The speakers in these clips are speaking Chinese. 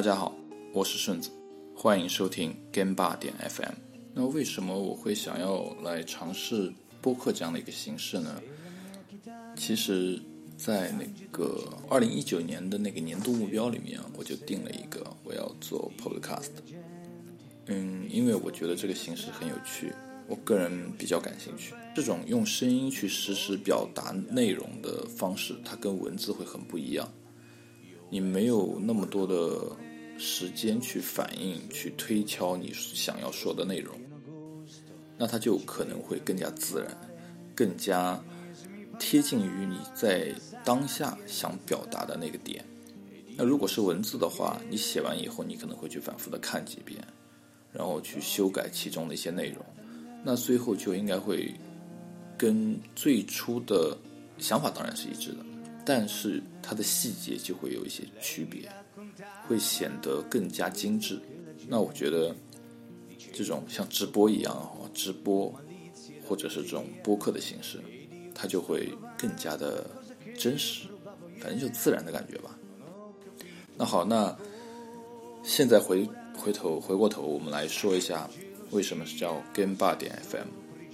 大家好，我是顺子，欢迎收听 Gamebar FM。那为什么我会想要来尝试播客这样的一个形式呢？其实在那个2019年的那个年度目标里面，我就定了一个我要做 podcast。因为我觉得这个形式很有趣，我个人比较感兴趣。这种用声音去实时表达内容的方式，它跟文字会很不一样。你没有那么多的时间去反应、去推敲你想要说的内容，那它就可能会更加自然，更加贴近于你在当下想表达的那个点。那如果是文字的话，你写完以后，你可能会去反复的看几遍，然后去修改其中的一些内容，那最后就应该会跟最初的想法当然是一致的，但是它的细节就会有一些区别，会显得更加精致。那我觉得这种像直播一样，直播或者是这种播客的形式，它就会更加的真实，反正就自然的感觉吧。那好，那现在回过头，我们来说一下为什么是叫 Gamebar FM。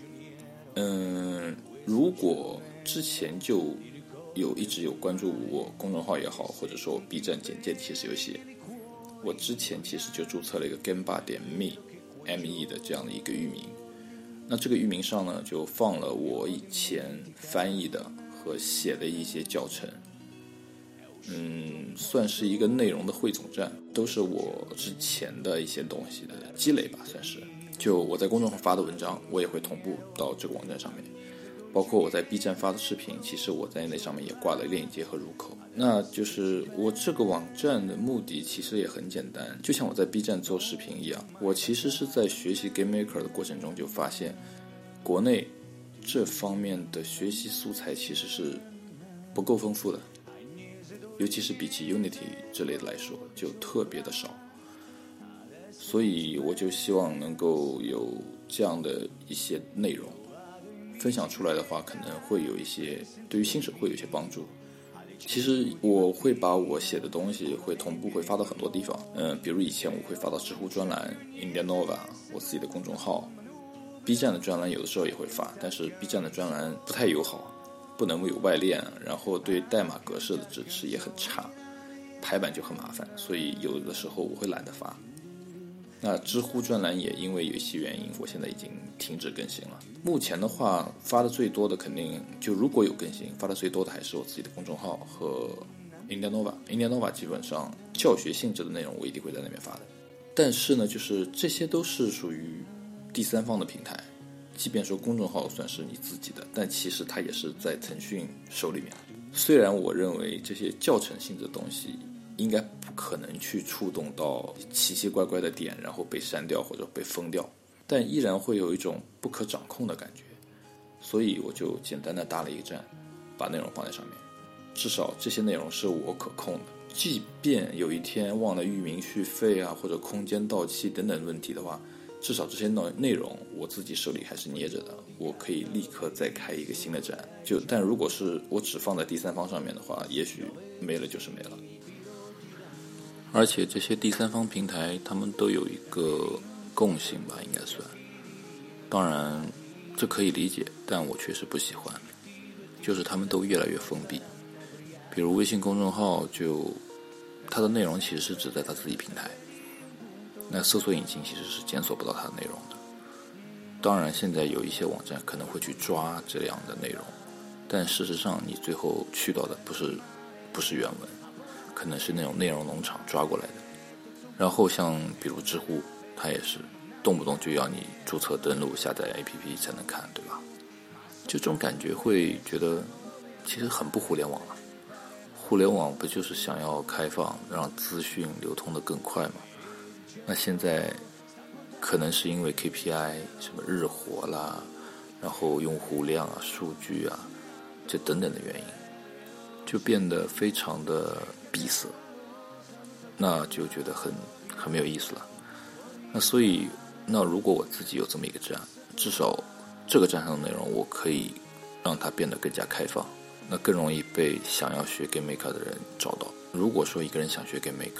如果之前就一直有关注我公众号也好，或者说我 B 站简介其实有写，我之前其实就注册了一个 gamebar.me 的这样的一个域名。那这个域名上呢，就放了我以前翻译的和写的一些教程，算是一个内容的汇总站，都是我之前的一些东西的积累吧，算是。就我在公众号发的文章，我也会同步到这个网站上面。包括我在 B 站发的视频，其实我在那上面也挂了链接和入口。那就是我这个网站的目的其实也很简单，就像我在 B 站做视频一样，我其实是在学习 Game Maker 的过程中就发现，国内这方面的学习素材其实是不够丰富的，尤其是比起 Unity 之类的来说，就特别的少。所以我就希望能够有这样的一些内容分享出来的话，可能会有一些对于新手会有一些帮助。其实我会把我写的东西会同步会发到很多地方，比如以前我会发到知乎专栏、Indianova 我自己的公众号， B 站的专栏有的时候也会发，但是 B 站的专栏不太友好，不能有外链，然后对代码格式的支持也很差，排版就很麻烦，所以有的时候我会懒得发。那知乎专栏也因为有一些原因，我现在已经停止更新了。目前的话，发的最多的肯定就如果有更新，发的最多的还是我自己的公众号和 Indianova 基本上教学性质的内容我一定会在那边发的。但是呢，就是这些都是属于第三方的平台，即便说公众号算是你自己的，但其实它也是在腾讯手里面。虽然我认为这些教程性质的东西应该不可能去触动到奇奇怪怪的点，然后被删掉或者被封掉，但依然会有一种不可掌控的感觉。所以我就简单的搭了一个站，把内容放在上面，至少这些内容是我可控的。即便有一天忘了域名续费啊，或者空间到期等等问题的话，至少这些内容我自己手里还是捏着的，我可以立刻再开一个新的站。但如果是我只放在第三方上面的话，也许没了就是没了。而且这些第三方平台他们都有一个共性吧，应该算，当然这可以理解，但我确实不喜欢，就是他们都越来越封闭。比如微信公众号，就它的内容其实是只在它自己平台，那搜索引擎其实是检索不到它的内容的。当然现在有一些网站可能会去抓这样的内容，但事实上你最后去到的不是原文，可能是那种内容农场抓过来的。然后像比如知乎，它也是动不动就要你注册登录下载 APP 才能看，对吧？就这种感觉会觉得其实很不互联网了。互联网不就是想要开放，让资讯流通的更快吗？那现在可能是因为 KPI 什么日活啦，然后用户量啊、数据啊这等等的原因，就变得非常的闭塞，那就觉得很没有意思了。那所以如果我自己有这么一个站，至少这个站上的内容我可以让它变得更加开放，那更容易被想要学 Game Maker 的人找到。如果说一个人想学 Game Maker，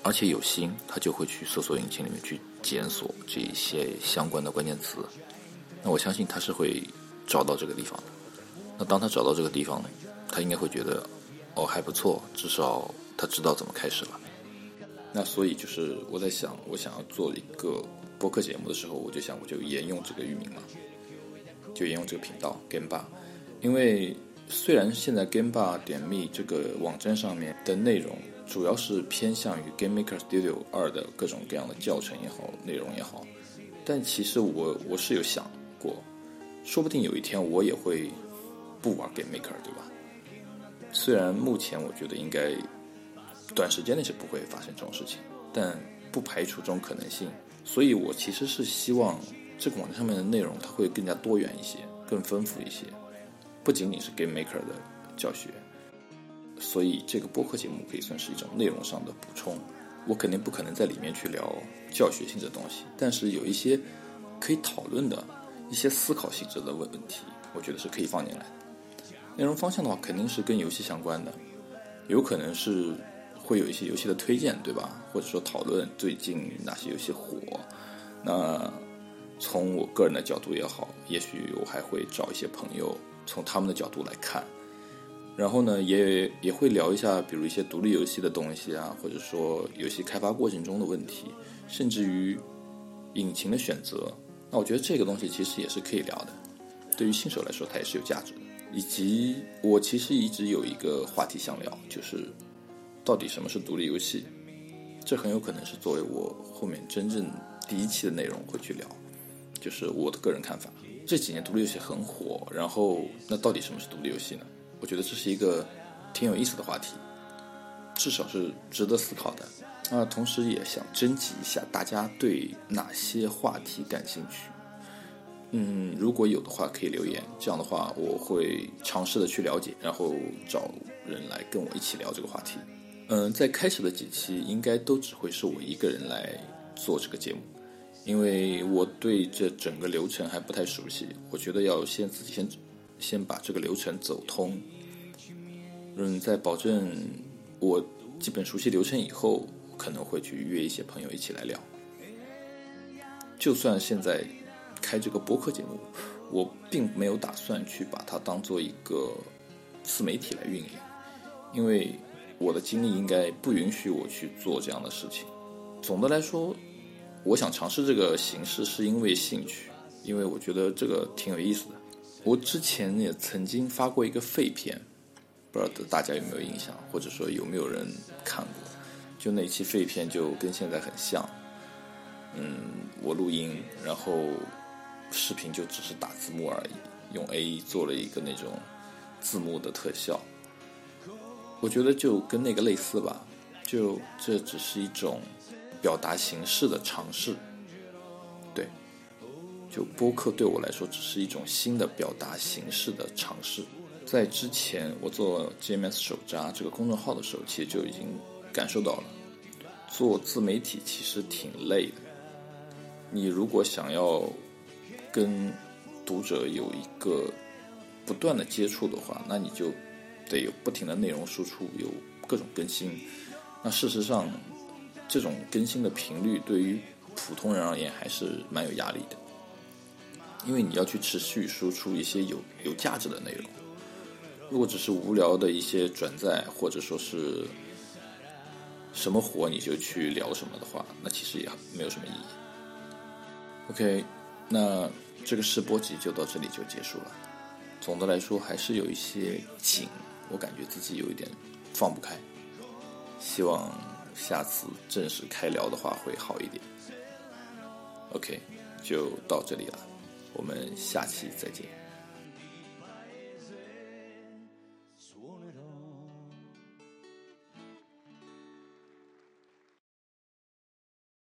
而且有心，他就会去搜索引擎里面去检索这一些相关的关键词。那我相信他是会找到这个地方的。那当他找到这个地方呢，他应该会觉得还不错，至少他知道怎么开始了。那所以就是我在想，我想要做一个播客节目的时候，我就沿用这个域名嘛，就沿用这个频道 Game Bar。因为虽然现在 GameBar.me 这个网站上面的内容主要是偏向于 Game Maker Studio 2的各种各样的教程也好，内容也好，但其实我是有想过，说不定有一天我也会不玩 Game Maker， 对吧？虽然目前我觉得应该短时间内是不会发生这种事情，但不排除这种可能性。所以我其实是希望这个网站上面的内容它会更加多元一些，更丰富一些，不仅仅是 Game Maker 的教学。所以这个播客节目可以算是一种内容上的补充。我肯定不可能在里面去聊教学性质的东西，但是有一些可以讨论的一些思考性质的问题，我觉得是可以放进来的。内容方向的话肯定是跟游戏相关的，有可能是会有一些游戏的推荐，对吧？或者说讨论最近哪些游戏火。那从我个人的角度也好，也许我还会找一些朋友从他们的角度来看，然后呢也会聊一下比如一些独立游戏的东西啊，或者说游戏开发过程中的问题，甚至于引擎的选择。那我觉得这个东西其实也是可以聊的，对于新手来说它也是有价值的。以及我其实一直有一个话题想聊，就是到底什么是独立游戏，这很有可能是作为我后面真正第一期的内容会去聊，就是我的个人看法。这几年独立游戏很火，然后那到底什么是独立游戏呢？我觉得这是一个挺有意思的话题，至少是值得思考的。那同时也想征集一下大家对哪些话题感兴趣。如果有的话可以留言，这样的话我会尝试的去了解，然后找人来跟我一起聊这个话题。在开始的几期应该都只会是我一个人来做这个节目，因为我对这整个流程还不太熟悉，我觉得要自己先把这个流程走通。在保证我基本熟悉流程以后，可能会去约一些朋友一起来聊。就算现在开这个播客节目，我并没有打算去把它当做一个自媒体来运营，因为我的经历应该不允许我去做这样的事情。总的来说，我想尝试这个形式是因为兴趣，因为我觉得这个挺有意思的。我之前也曾经发过一个废片，不知道大家有没有印象，或者说有没有人看过。就那期废片就跟现在很像，我录音，然后视频就只是打字幕而已，用 A 做了一个那种字幕的特效。我觉得就跟那个类似吧，就这只是一种表达形式的尝试。对，就播客对我来说只是一种新的表达形式的尝试。在之前我做 GMS 手札这个公众号的时候，其实就已经感受到了，做自媒体其实挺累的。你如果想要跟读者有一个不断的接触的话，那你就得有不停的内容输出，有各种更新。那事实上这种更新的频率对于普通人而言还是蛮有压力的，因为你要去持续输出一些有价值的内容。如果只是无聊的一些转载，或者说是什么火你就去聊什么的话，那其实也没有什么意义。OK， 那这个试播集就到这里就结束了。总的来说还是有一些紧，我感觉自己有一点放不开，希望下次正式开聊的话会好一点。OK， 就到这里了，我们下期再见。